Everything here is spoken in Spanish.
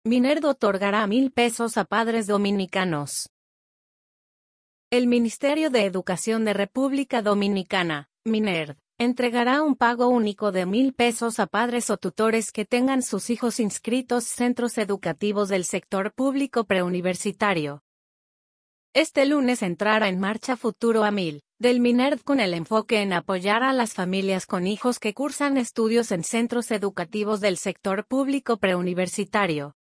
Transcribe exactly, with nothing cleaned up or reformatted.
MINERD otorgará mil pesos a padres dominicanos. El Ministerio de Educación de República Dominicana, MINERD, entregará un pago único de mil pesos a padres o tutores que tengan sus hijos inscritos en centros educativos del sector público preuniversitario. Este lunes entrará en marcha Futuro a Mil, del MINERD, con el enfoque en apoyar a las familias con hijos que cursan estudios en centros educativos del sector público preuniversitario.